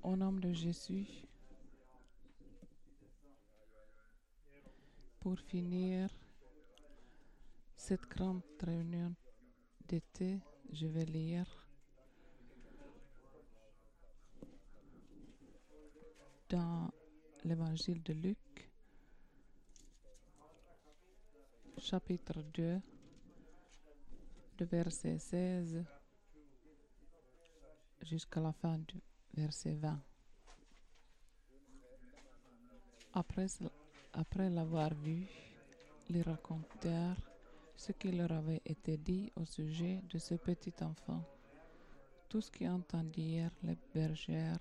Au nom de Jésus, pour finir cette grande réunion d'été, je vais lire dans l'évangile de Luc, chapitre 2, de verset 16 jusqu'à la fin du verset 20. Après l'avoir vu, ils racontèrent ce qui leur avait été dit au sujet de ce petit enfant. Tout ce qui entendirent les bergères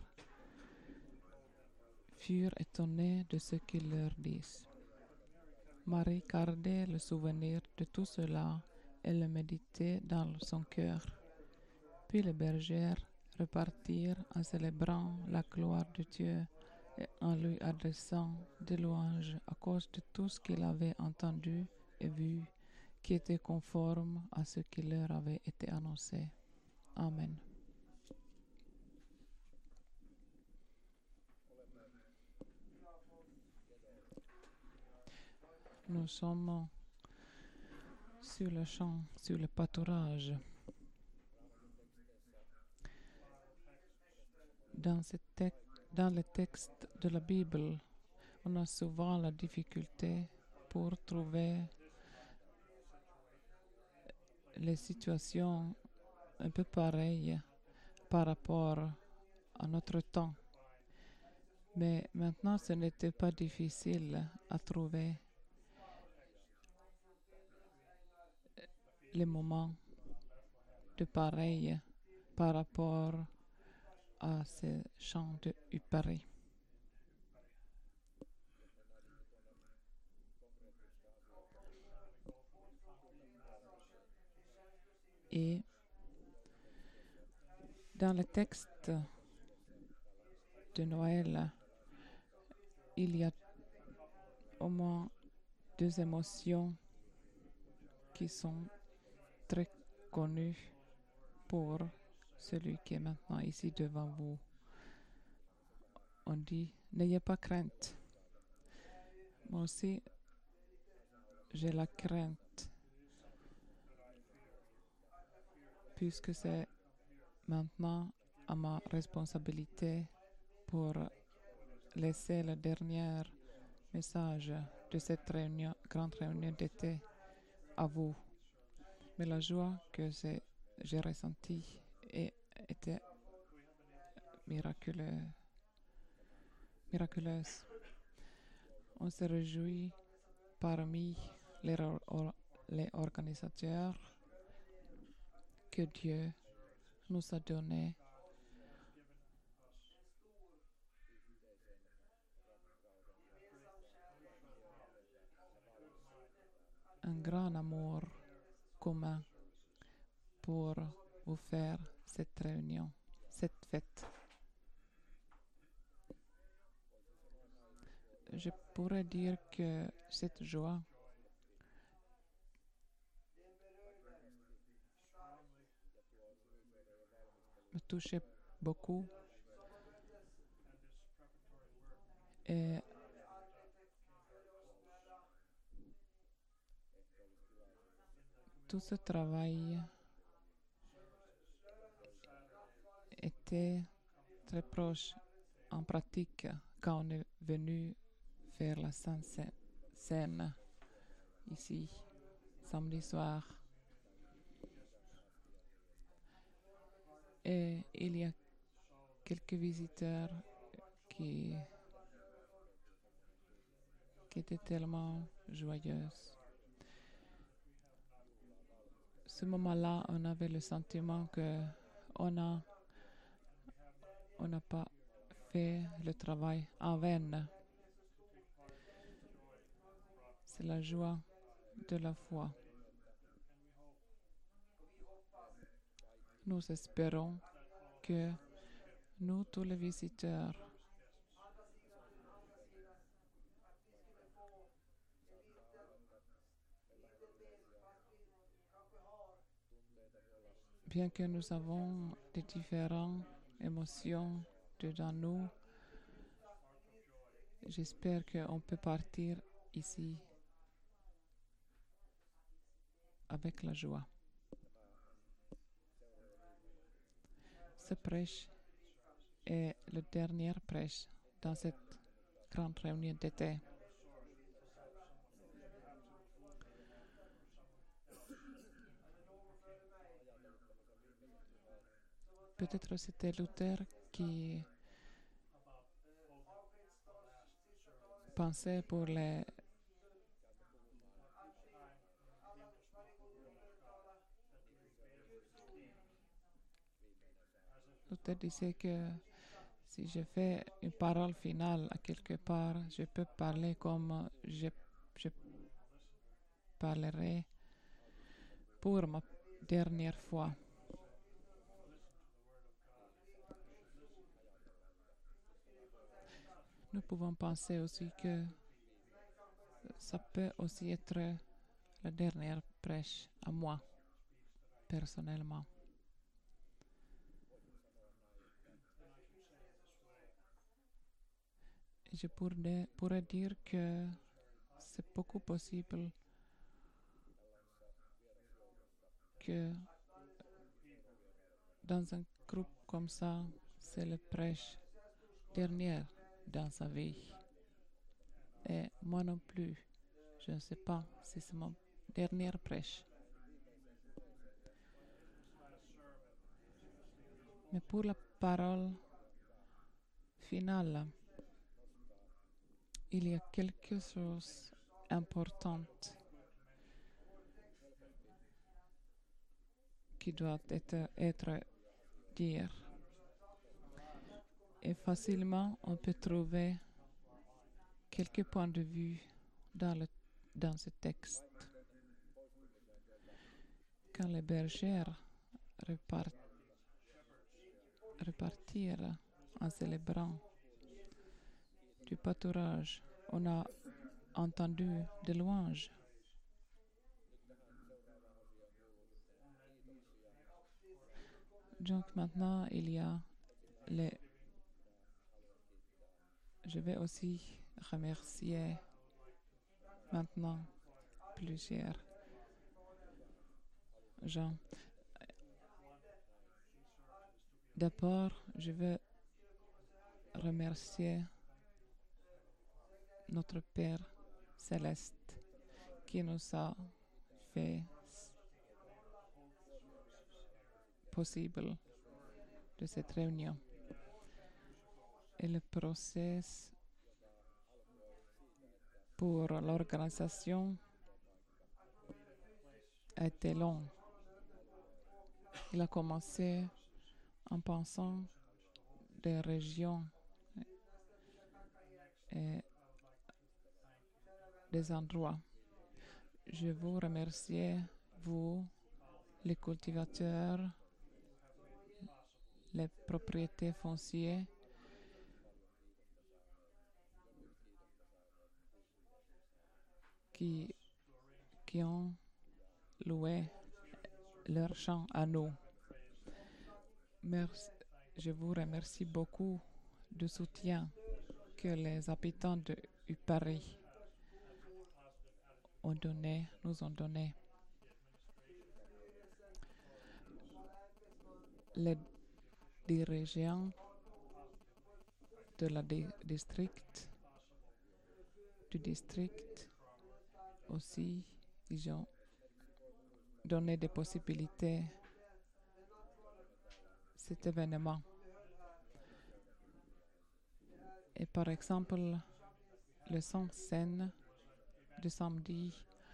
furent étonnés de ce qu'il leur dit. Marie gardait le souvenir de tout cela et le méditait dans son cœur. Puis les bergères repartirent en célébrant la gloire de Dieu et en lui adressant des louanges à cause de tout ce qu'ils avaient entendu et vu, qui était conforme à ce qui leur avait été annoncé. Amen. Nous sommes sur le champ, sur le pâturage. Dans le texte de la Bible, on a souvent la difficulté pour trouver les situations un peu pareilles par rapport à notre temps. Mais maintenant, ce n'était pas difficile à trouver les moments de pareil par rapport à ces chants de Upari. Et dans le texte de Noël, il y a au moins deux émotions qui sont très connues pour celui qui est maintenant ici devant vous. On dit, n'ayez pas crainte. Moi aussi, j'ai la crainte, puisque c'est maintenant à ma responsabilité pour laisser le dernier message de cette grande réunion d'été à vous. Mais la joie que j'ai ressentie était miraculeuse. On se réjouit parmi les organisateurs que Dieu nous a donné un grand amour commun pour vous faire cette réunion, cette fête. Je pourrais dire que cette joie me touchait beaucoup et tout ce travail était très proche en pratique quand on est venu faire la Sainte Seine ici, samedi soir. Et il y a quelques visiteurs qui étaient tellement joyeuses. Ce moment-là, on avait le sentiment que on n'a pas fait le travail en vain. C'est la joie de la foi. Nous espérons que nous, tous les visiteurs, bien que nous avons des différentes émotions dedans nous. J'espère qu'on peut partir ici avec la joie. Ce prêche est le dernier prêche dans cette grande réunion d'été. Peut-être c'était Luther qui pensait pour les Luther disait que si je fais une parole finale à quelque part, je peux parler comme je parlerai pour ma dernière fois. Nous pouvons penser aussi que ça peut aussi être la dernière prêche à moi, personnellement. Je pourrais dire que c'est beaucoup possible que dans un groupe comme ça, c'est le prêche dernier dans sa vie. Et moi non plus, je ne sais pas si c'est mon dernier prêche. Mais pour la parole finale, il y a quelque chose d'important qui doit être dit. Et facilement, on peut trouver quelques points de vue dans ce texte. Quand les bergères repartirent en célébrant du pâturage, on a entendu des louanges. Donc maintenant, il y a les... Je vais aussi remercier maintenant plusieurs gens. D'abord, je veux remercier notre Père Céleste qui nous a fait possible de cette réunion. Et le processus pour l'organisation a été long. Il a commencé en pensant des régions et des endroits. Je vous remercie, vous, les cultivateurs, les propriétaires fonciers, qui ont loué leur champ à nous. Je vous remercie beaucoup du soutien que les habitants de Paris nous ont donné. Les dirigeants de la district aussi, ils ont donné des possibilités à cet événement. Et par exemple, le scène de samedi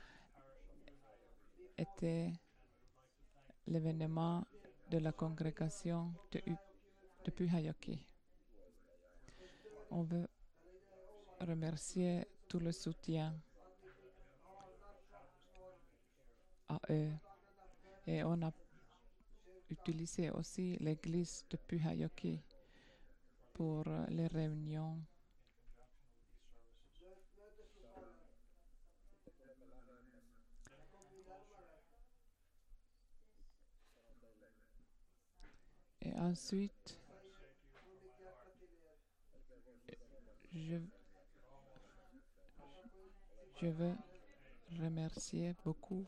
était l'événement de la congrégation de Pyhäjoki. On veut remercier tout le soutien à eux. Et on a utilisé aussi l'église de Pyhäjoki pour les réunions. Et ensuite, Je, je veux remercier beaucoup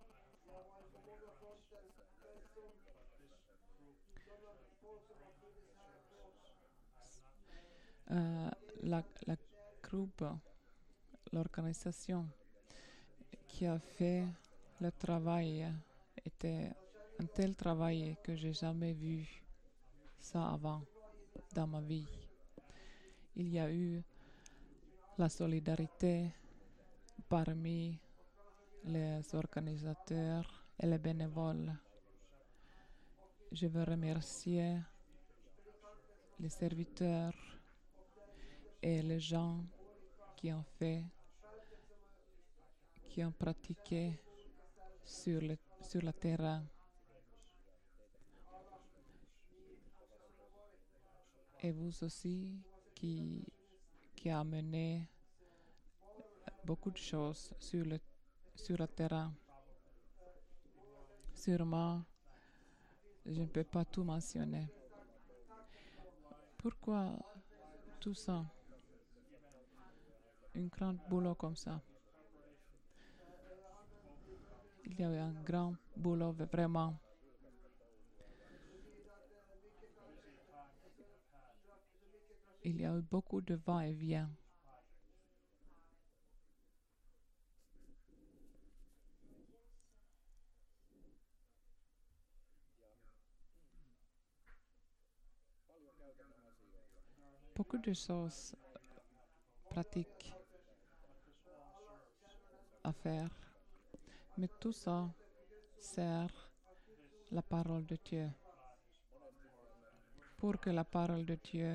la groupe, l'organisation qui a fait le travail. Était un tel travail que j'ai jamais vu ça avant dans ma vie. Il y a eu la solidarité parmi les organisateurs et les bénévoles. Je veux remercier les serviteurs et les gens qui ont fait, qui ont pratiqué sur le terrain. Et vous aussi qui a amené beaucoup de choses sur le terrain. Sûrement, je ne peux pas tout mentionner. Pourquoi tout ça? Un grand boulot comme ça. Il y a eu un grand boulot vraiment. Il y a eu beaucoup de va-et-vient. Beaucoup de choses pratiques à faire. Mais tout ça sert la parole de Dieu. Pour que la parole de Dieu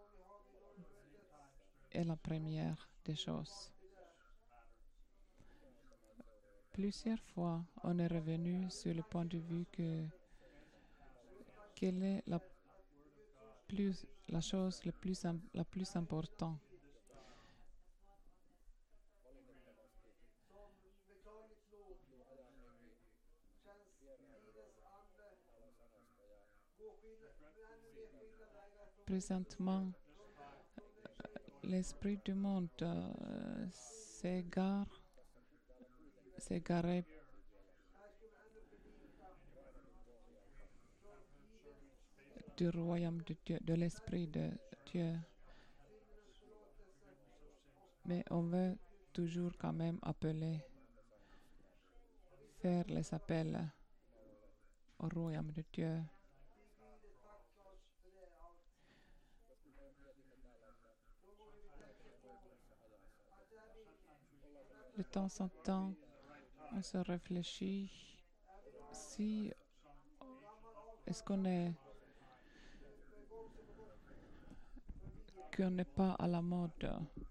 est la première des choses. Plusieurs fois, on est revenu sur le point de vue que quelle est la chose la plus importante. Présentement, l'esprit du monde s'est égaré du royaume de Dieu, de l'esprit de Dieu. Mais on veut toujours quand même faire les appels au royaume de Dieu. De temps en temps, on se réfléchit si est-ce qu'on n'est pas à la mode.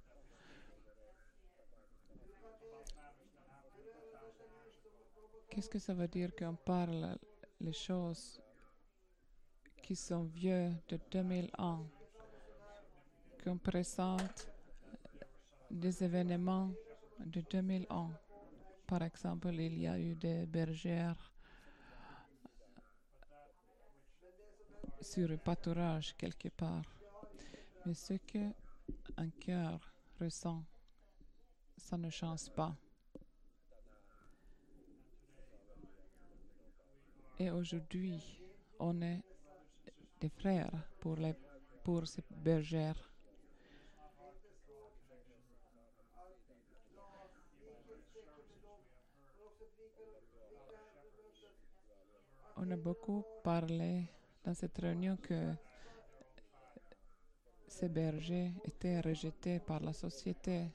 Qu'est-ce que ça veut dire qu'on parle les choses qui sont vieux de 2000 ans, qu'on présente des événements de 2000 ans. Par exemple, il y a eu des bergères sur un pâturage quelque part. Mais ce qu'un cœur ressent, ça ne change pas. Et aujourd'hui, on est des frères pour ces bergères. On a beaucoup parlé dans cette réunion que ces bergers étaient rejetés par la société.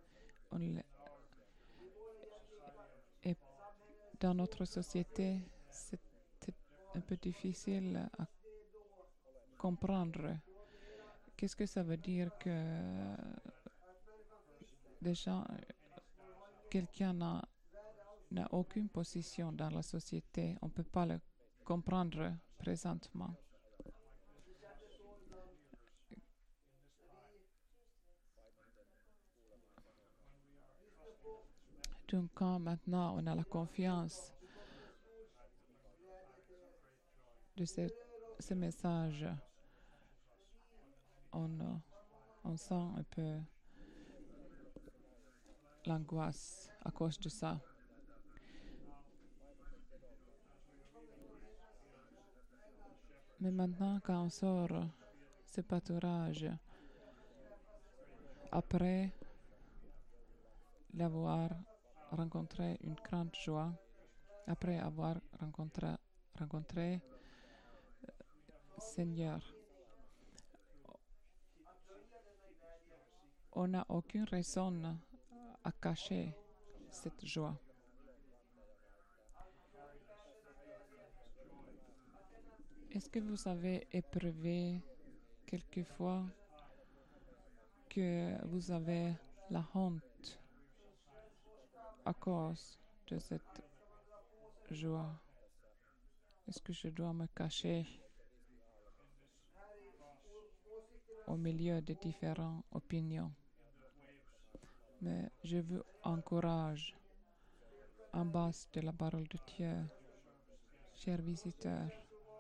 Et dans notre société, c'était un peu difficile à comprendre. Qu'est-ce que ça veut dire que déjà quelqu'un n'a aucune position dans la société? On ne peut pas le comprendre présentement. Donc quand maintenant on a la confiance de ce message, on On sent un peu l'angoisse à cause de ça. Mais maintenant, quand on sort ce pâturage, après l'avoir rencontré une grande joie, après avoir rencontré Seigneur, on n'a aucune raison à cacher cette joie. Est-ce que vous avez éprouvé quelquefois que vous avez la honte à cause de cette joie? Est-ce que je dois me cacher au milieu de différentes opinions? Mais je vous encourage en base de la parole de Dieu, chers visiteurs,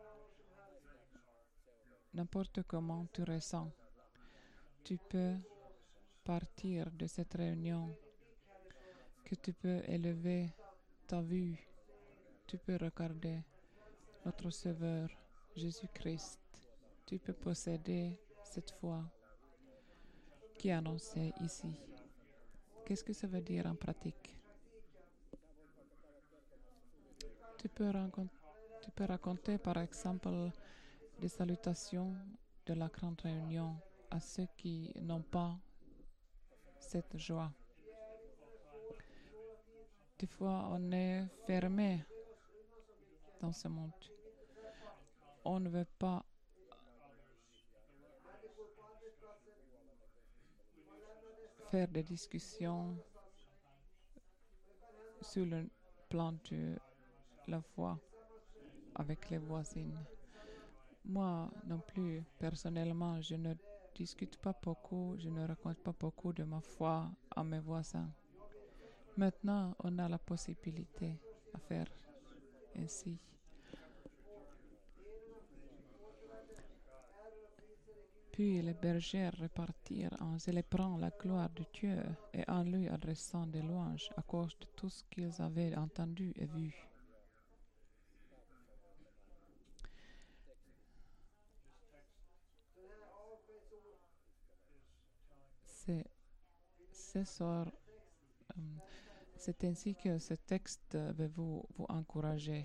n'importe comment tu ressens, tu peux partir de cette réunion, que tu peux élever ta vue, tu peux regarder notre Sauveur, Jésus-Christ, tu peux posséder cette foi qui est annoncée ici. Qu'est-ce que ça veut dire en pratique? Tu peux raconter par exemple des salutations de la grande réunion à ceux qui n'ont pas cette joie. Des fois, on est fermé dans ce monde. On ne veut pas faire des discussions sur le plan de la foi avec les voisines. Moi non plus, personnellement, je ne discute pas beaucoup, je ne raconte pas beaucoup de ma foi à mes voisins. Maintenant, on a la possibilité à faire ainsi. Puis les bergers repartirent en célébrant la gloire de Dieu et en lui adressant des louanges à cause de tout ce qu'ils avaient entendu et vu. C'est ainsi que ce texte veut vous encourager.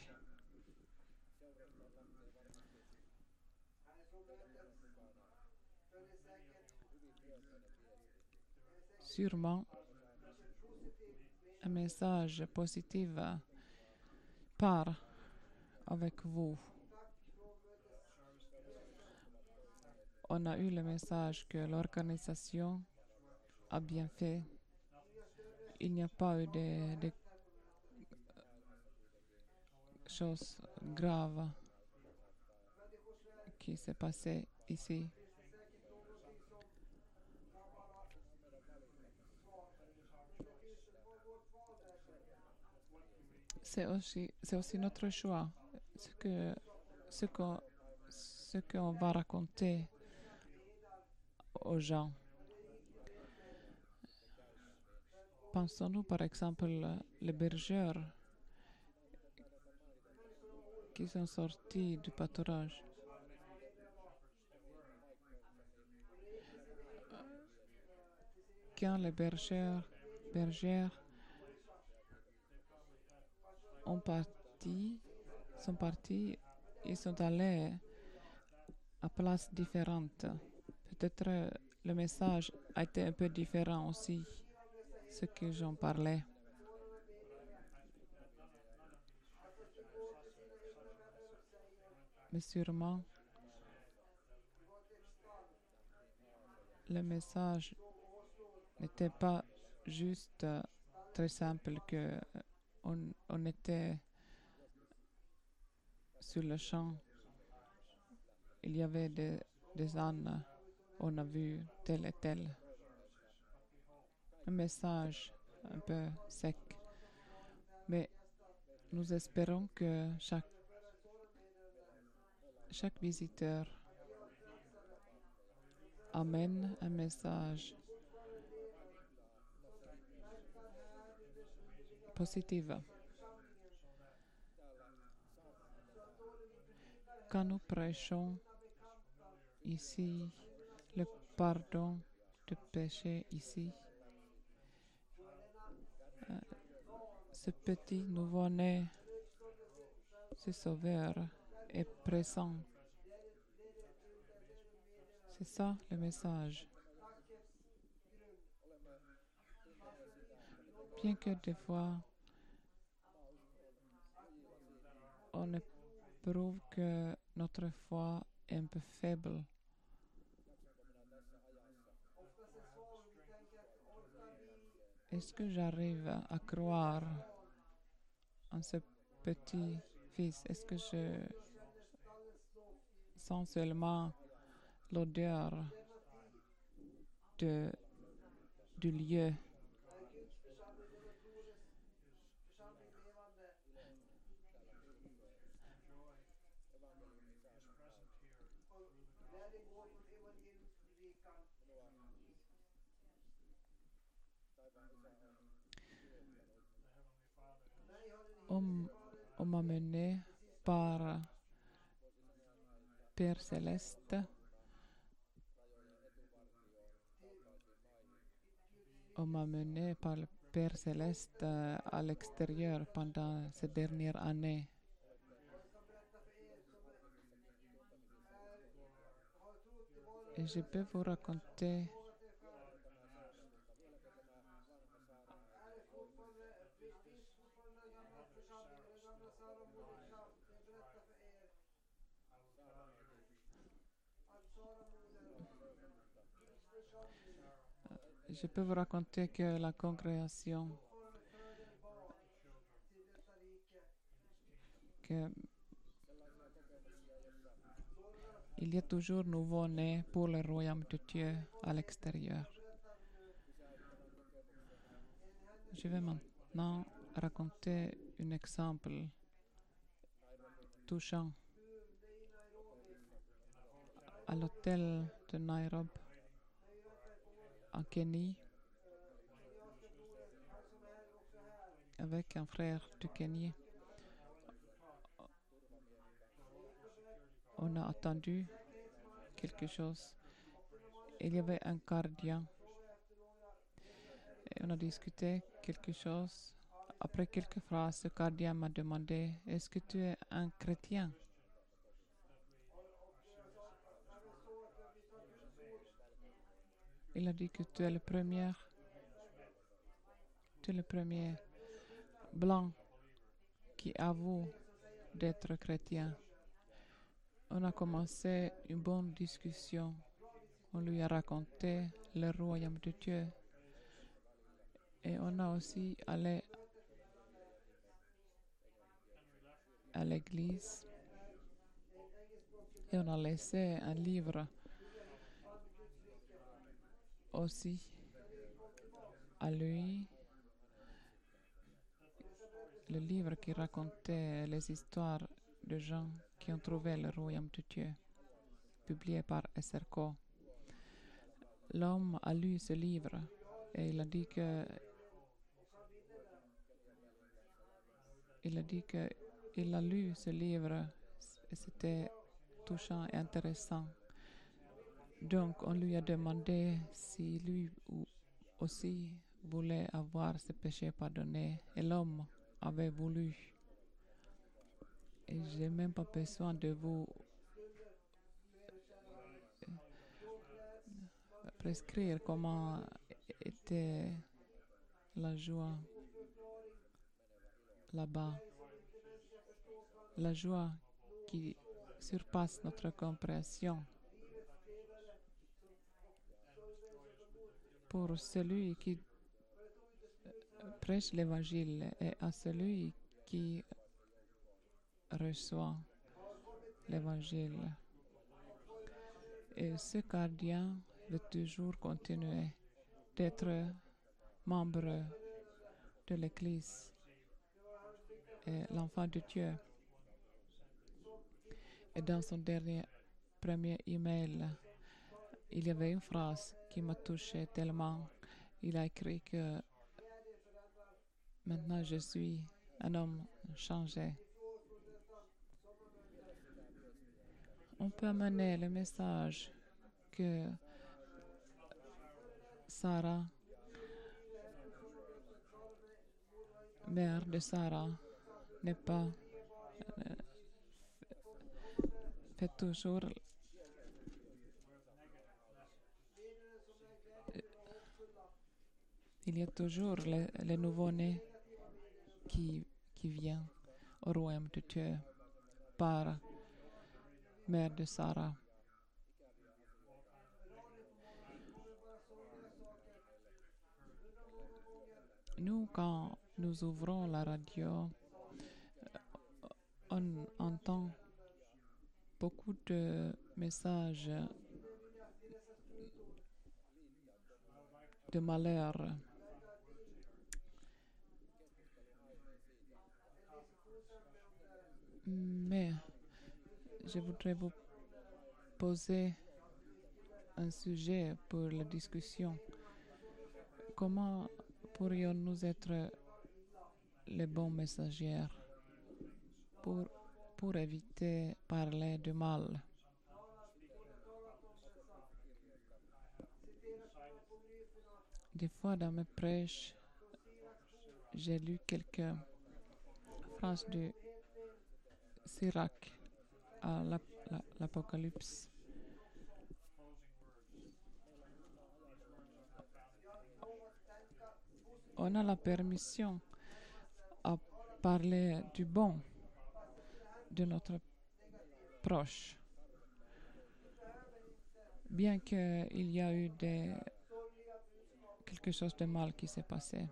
Sûrement, un message positif part avec vous. On a eu le message que l'organisation a bien fait. Il n'y a pas eu de choses graves qui s'est passé ici. C'est aussi notre choix, ce qu'on va raconter aux gens. Pensons-nous par exemple les bergers qui sont sortis du pâturage. Quand les bergères sont partis, ils sont allés à places différentes. Peut-être le message a été un peu différent aussi, ce que j'en parlais. Mais sûrement, le message n'était pas juste très simple que on était sur le champ. Il y avait des ânes. On a vu tel et tel. Un message un peu sec. Mais nous espérons que chaque visiteur amène un message positif. Quand nous prêchons ici le pardon de péché ici, ce petit nouveau-né, ce sauveur est présent. C'est ça le message. Bien que des fois, on éprouve que notre foi est un peu faible. Est-ce que j'arrive à croire en ce petit fils? Est-ce que je sens seulement l'odeur du lieu? On m'a mené par Père Céleste. On m'a mené par le Père Céleste à l'extérieur pendant ces dernières années. Et je peux vous raconter que la congrégation, que il y a toujours nouveau-né pour le royaume de Dieu à l'extérieur. Je vais maintenant raconter un exemple touchant. À l'hôtel de Nairobi, en Kenya, avec un frère du Kenya, on a attendu quelque chose. Il y avait un gardien et on a discuté quelque chose. Après quelques phrases, ce gardien m'a demandé: est-ce que tu es un chrétien? Il a dit que tu es le premier blanc qui avoue d'être chrétien. On a commencé une bonne discussion. On lui a raconté le royaume de Dieu. Et on a aussi allé à l'église. Et on a laissé un livre aussi à lui. Le livre qui racontait les histoires de gens qui ont trouvé le royaume de Dieu, publié par SRCO. L'homme a lu ce livre et il a dit que il a lu ce livre et c'était touchant et intéressant. Donc on lui a demandé si lui aussi voulait avoir ses péchés pardonnés et l'homme avait voulu. Et j'ai même pas besoin de vous prescrire comment était la joie là-bas. La joie qui surpasse notre compréhension. Pour celui qui prêche l'évangile et à celui qui reçoit l'évangile. Et ce gardien veut toujours continuer d'être membre de l'Église et l'enfant de Dieu. Et dans son premier email, il y avait une phrase qui m'a touchée tellement. Il a écrit que maintenant je suis un homme changé. On peut amener le message que Sarah, mère de Sarah, n'est pas fait toujours. Il y a toujours le nouveau-né qui vient au royaume de Dieu par mère de Sarah. Nous, quand nous ouvrons la radio, on entend beaucoup de messages de malheur. Mais je voudrais vous poser un sujet pour la discussion. Comment pourrions-nous être les bons messagers pour éviter parler du mal? Des fois, dans mes prêches, j'ai lu quelques phrases de Sirach à l'Apocalypse. On a la permission à parler du bon de notre proche, bien qu'il y a eu quelque chose de mal qui s'est passé.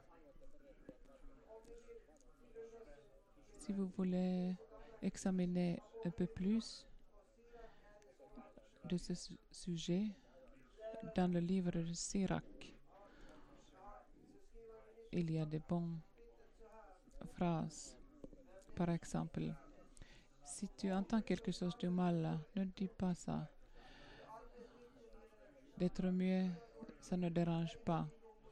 Si vous voulez examiner un peu plus de ce sujet, dans le livre de Sirach, il y a de bonnes phrases. Par exemple, si tu entends quelque chose de mal, ne dis pas ça. D'être mieux, ça ne dérange pas.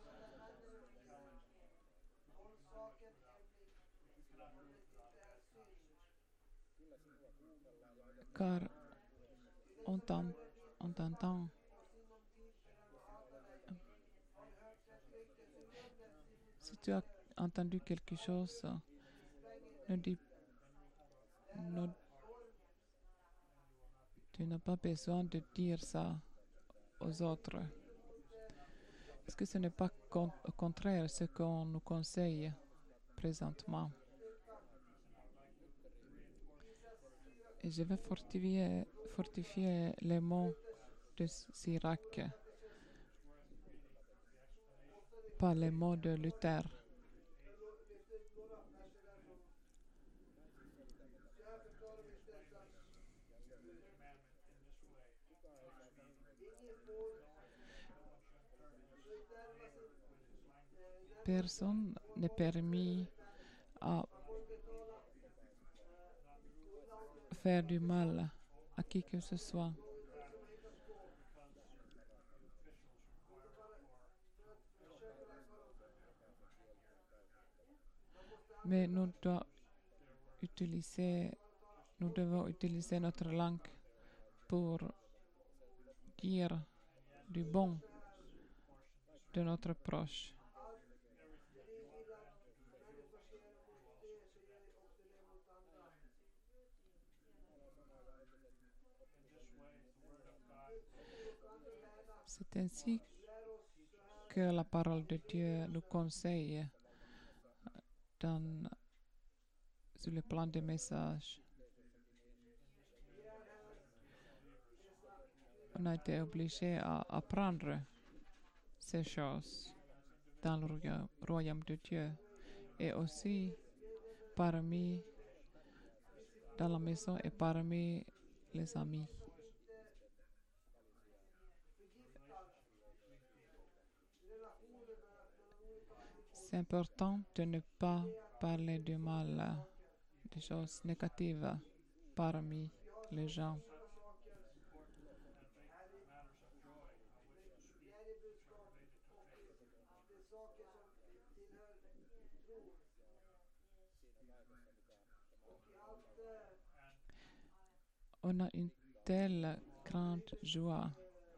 Car on t'entend. Si tu as entendu quelque chose, ne dis, tu n'as pas besoin de dire ça aux autres. Parce que ce n'est pas au contraire ce qu'on nous conseille présentement. Et je vais fortifier les mots de Sirach par les mots de Luther. Personne n'est permis à faire du mal à qui que ce soit. Mais nous devons utiliser notre langue pour dire du bon de notre proche. C'est ainsi que la parole de Dieu nous conseille sur le plan des messages. On a été obligé à apprendre ces choses dans le royaume de Dieu et aussi dans la maison et parmi les amis. C'est important de ne pas parler du mal, des choses négatives parmi les gens. On a une telle grande joie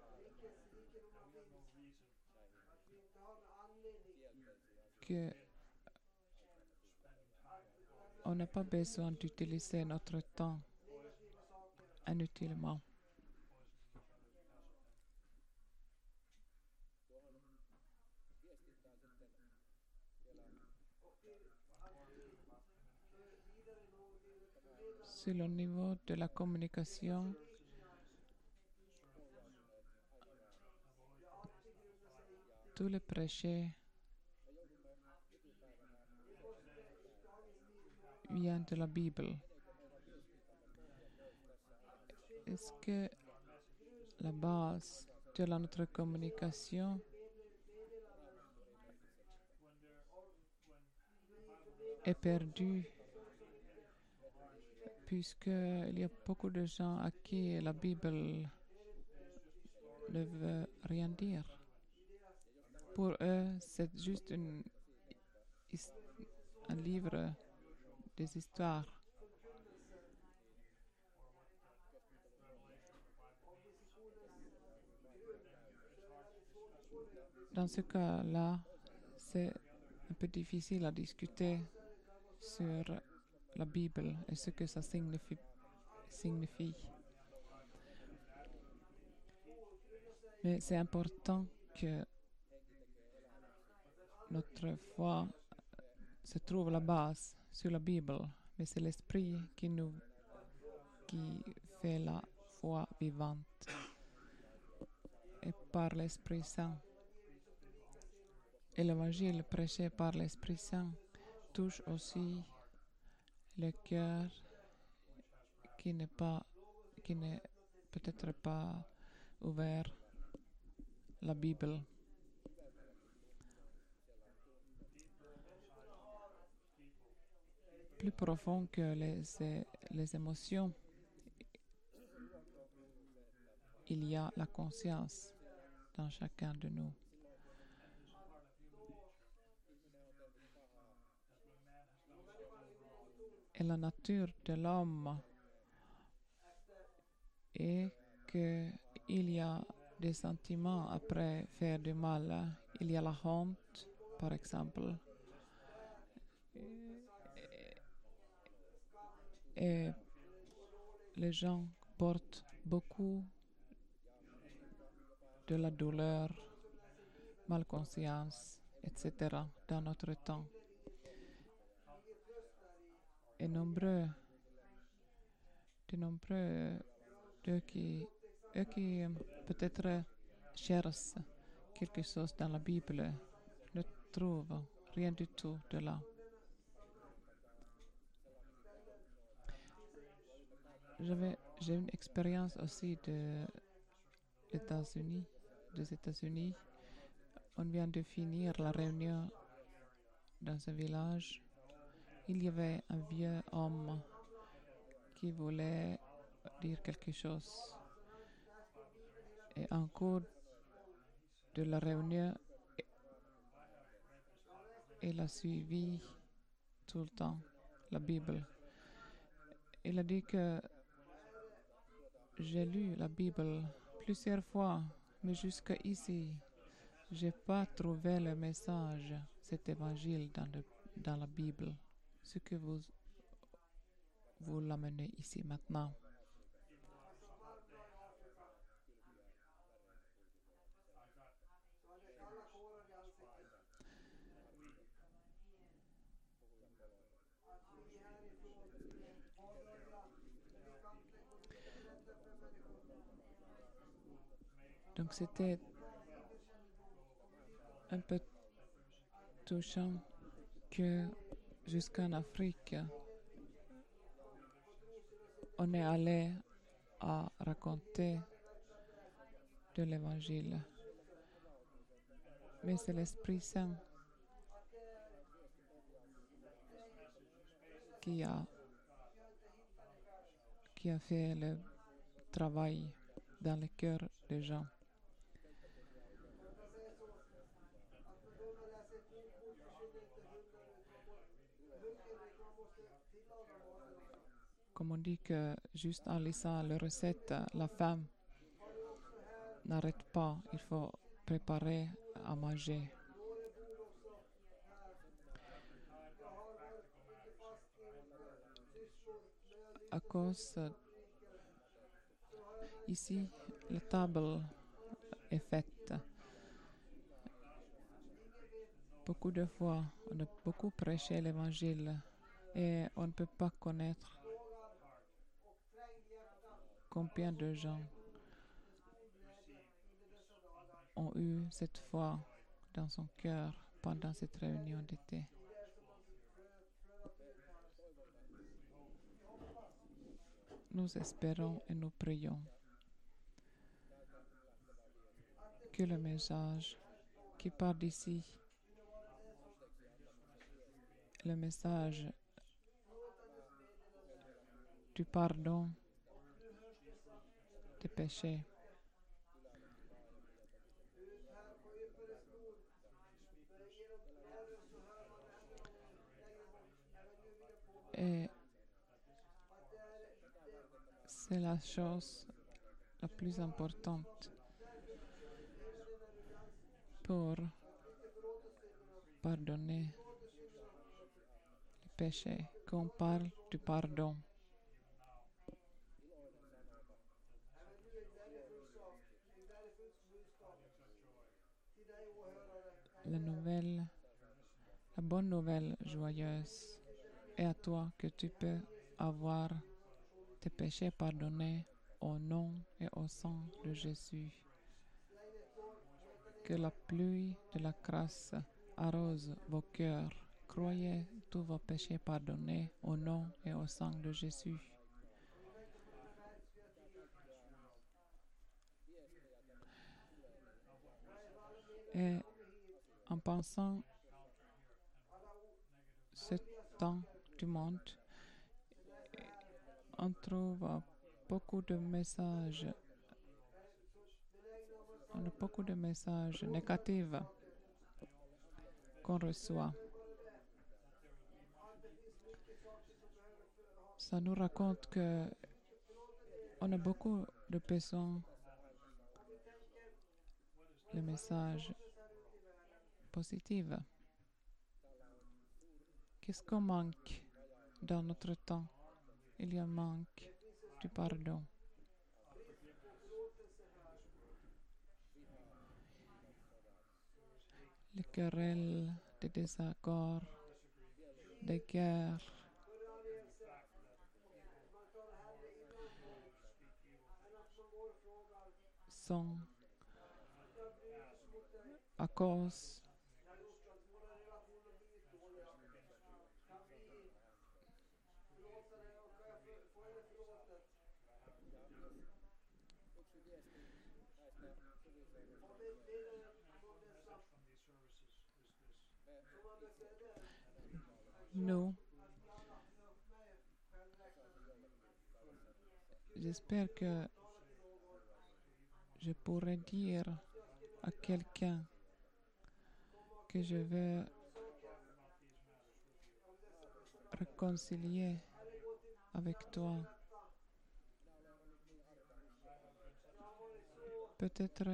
que on n'a pas besoin d'utiliser notre temps inutilement. Sur le niveau de la communication, tous les prêchés viennent de la Bible. Est-ce que la base de notre communication est perdue puisqu'il y a beaucoup de gens à qui la Bible ne veut rien dire. Pour eux, c'est juste un livre des histoires. Dans ce cas-là, c'est un peu difficile à discuter sur la Bible et ce que ça signifie. Mais c'est important que notre foi se trouve la base sur la Bible, mais c'est l'Esprit qui fait la foi vivante. Et par l'Esprit Saint. Et l'évangile prêché par l'Esprit Saint touche aussi le cœur qui n'est peut-être pas ouvert la Bible. Plus profond que les émotions, il y a la conscience dans chacun de nous. Et la nature de l'homme est qu'il y a des sentiments après faire du mal. Il y a la honte, par exemple. Et les gens portent beaucoup de la douleur, malconscience, etc. dans notre temps. Et de nombreux eux qui peut-être cherchent quelque chose dans la Bible ne trouvent rien du tout de là. J'ai une expérience aussi des États-Unis. On vient de finir la réunion dans un village. Il y avait un vieux homme qui voulait dire quelque chose. Et en cours de la réunion, il a suivi tout le temps la Bible. Il a dit que j'ai lu la Bible plusieurs fois, mais jusqu'à ici, je n'ai pas trouvé le message, cet évangile dans la Bible. Ce que vous l'amenez ici maintenant. Donc c'était un peu touchant que jusqu'en Afrique, on est allé à raconter de l'Évangile. Mais c'est l'Esprit Saint qui a fait le travail dans le cœur des gens. Comme on dit que juste en lisant les recettes, la femme n'arrête pas, il faut préparer à manger. À cause, ici, la table est faite. Beaucoup de fois, on a beaucoup prêché l'évangile et on ne peut pas connaître combien de gens ont eu cette foi dans son cœur pendant cette réunion d'été. Nous espérons et nous prions que le message qui part d'ici, le message du pardon des péchés, et c'est la chose la plus importante pour pardonner les péchés, qu'on parle du pardon. La bonne nouvelle joyeuse est à toi que tu peux avoir tes péchés pardonnés au nom et au sang de Jésus. Que la pluie de la grâce arrose vos cœurs. Croyez tous vos péchés pardonnés au nom et au sang de Jésus. Et en pensant ce temps du monde, on trouve beaucoup de messages, on a beaucoup de messages négatifs qu'on reçoit. Ça nous raconte que on a beaucoup de personnes, le message positif. Qu'est-ce qu'on manque dans notre temps? Il y a un manque du pardon. Les querelles, des désaccords, des guerres, sont à cause nous. J'espère que je pourrai dire à quelqu'un que je veux réconcilier avec toi. Peut-être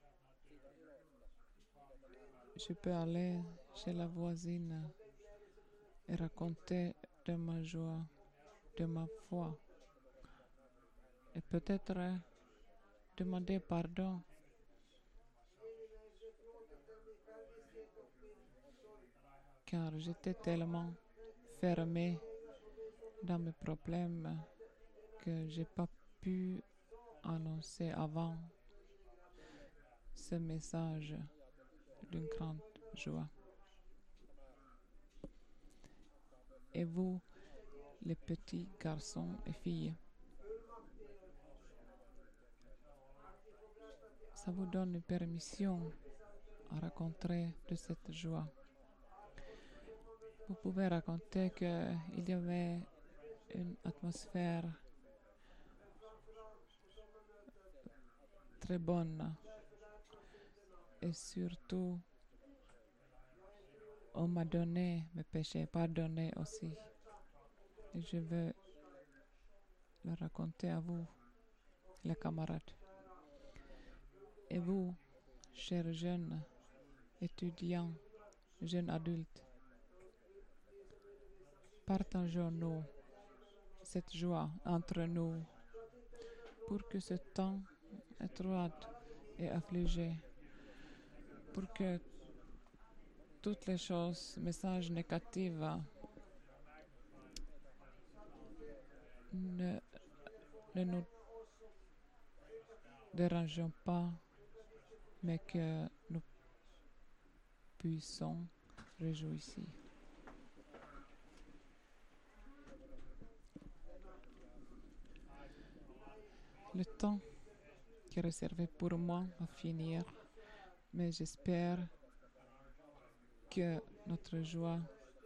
je peux aller chez la voisine et raconter de ma joie, de ma foi. Et peut-être demander pardon. Car j'étais tellement fermé dans mes problèmes que j'ai pas pu annoncer avant ce message d'une grande joie. Et vous, les petits garçons et filles, ça vous donne une permission à raconter de cette joie. Vous pouvez raconter qu'il y avait une atmosphère très bonne et surtout On m'a donné mes péchés, pardonnés aussi. Et je veux le raconter à vous, les camarades. Et vous, chers jeunes étudiants, jeunes adultes, partageons-nous cette joie entre nous pour que ce temps étroit et affligé, pour que toutes les choses, messages négatifs, ne nous dérangeons pas, mais que nous puissions réjouir. Le temps qui est réservé pour moi va finir, mais j'espère que notre joie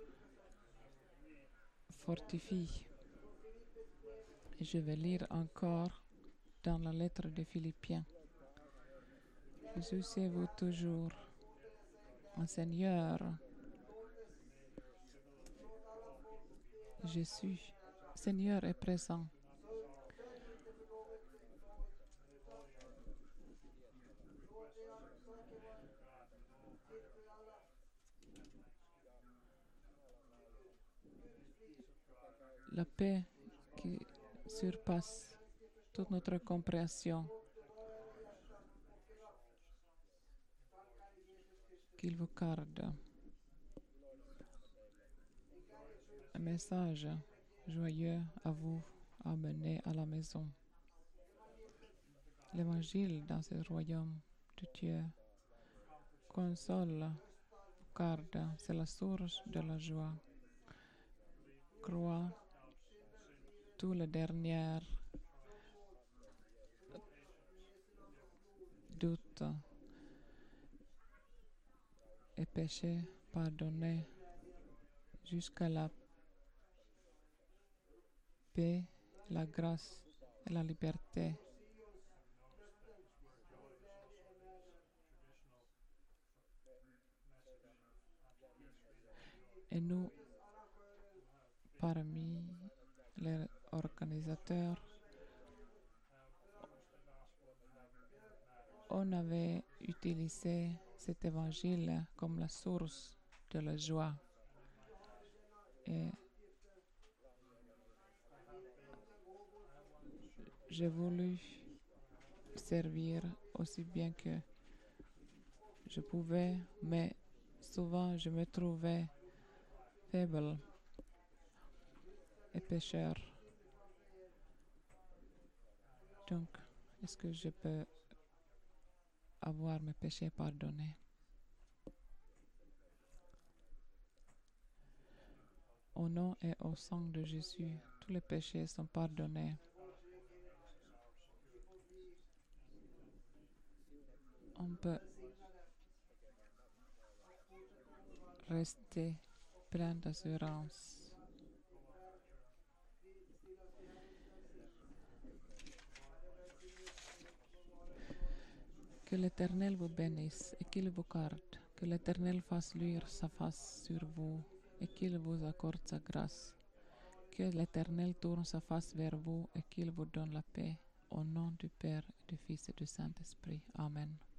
fortifie. Et je vais lire encore dans la lettre des Philippiens. Réjouissez-vous toujours, en Seigneur. Jésus, Seigneur est présent. La paix qui surpasse toute notre compréhension, qu'il vous garde. Un message joyeux à vous amener à la maison. L'évangile dans ce royaume de Dieu console, garde, c'est la source de la joie. Crois tous les derniers doutes et péchés pardonnés jusqu'à la paix, la grâce et la liberté. Et nous, parmi les organisateurs, on avait utilisé cet évangile comme la source de la joie. Et j'ai voulu servir aussi bien que je pouvais, mais souvent je me trouvais faible et pécheur. Donc, est-ce que je peux avoir mes péchés pardonnés? Au nom et au sang de Jésus, tous les péchés sont pardonnés. On peut rester plein d'assurance. Que l'Éternel vous bénisse et qu'il vous garde. Que l'Éternel fasse luire sa face sur vous et qu'il vous accorde sa grâce. Que l'Éternel tourne sa face vers vous et qu'il vous donne la paix. Au nom du Père, du Fils et du Saint-Esprit. Amen.